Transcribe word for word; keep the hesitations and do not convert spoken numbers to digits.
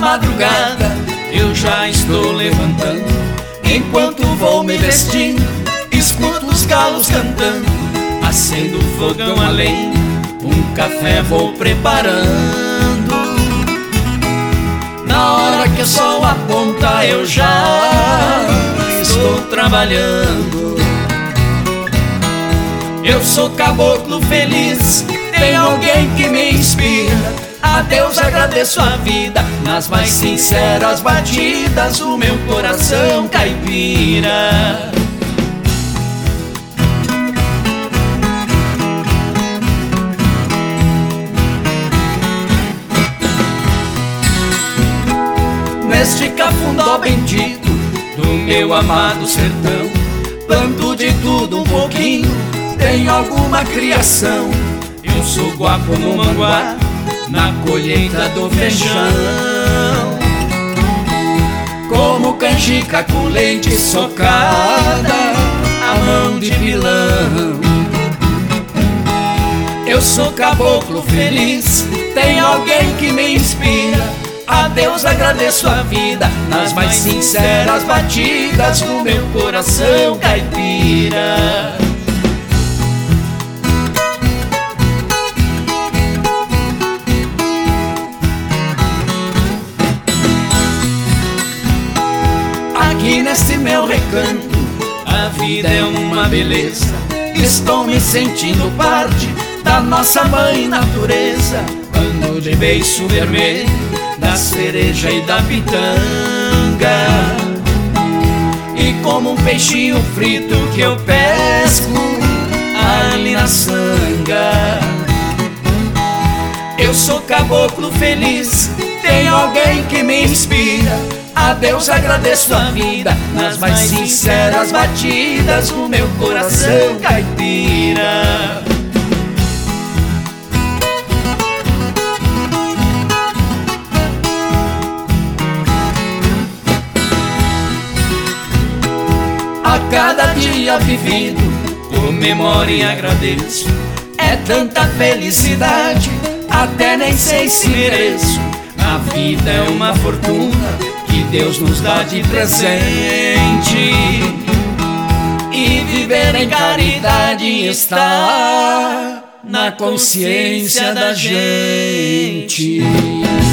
madrugada eu já estou levantando. Enquanto vou me vestindo, escuto os galos cantando. Acendo o fogão a lenha, um café vou preparando. Na hora que o sol aponta eu já estou trabalhando. Eu sou caboclo feliz, tem alguém que me inspira. A Deus agradeço a vida, nas mais sinceras batidas do meu coração caipira. Neste cafundó bendito do meu amado sertão, planto de tudo um pouquinho, tenho alguma criação. Eu sou guapo no manguá, na colheita do feijão, como canjica com leite socada, a mão de pilão. Eu sou caboclo feliz, tem alguém que me inspira. A Deus agradeço a vida, nas mais sinceras batidas do meu coração caipira. Aqui nesse meu recanto, a vida é uma beleza. Estou me sentindo parte da nossa mãe natureza. Quando de beiço vermelho, da cereja e da pitanga, e como um peixinho frito que eu pesco ali na sanga. Eu sou caboclo feliz, tem alguém que me inspira. A Deus agradeço a vida, nas mais sinceras batidas do meu coração caipira. A cada dia vivido, comemoro e agradeço. É tanta felicidade, até nem sei se mereço. A vida é uma fortuna que Deus nos dá de presente, e viver em caridade está na consciência da gente.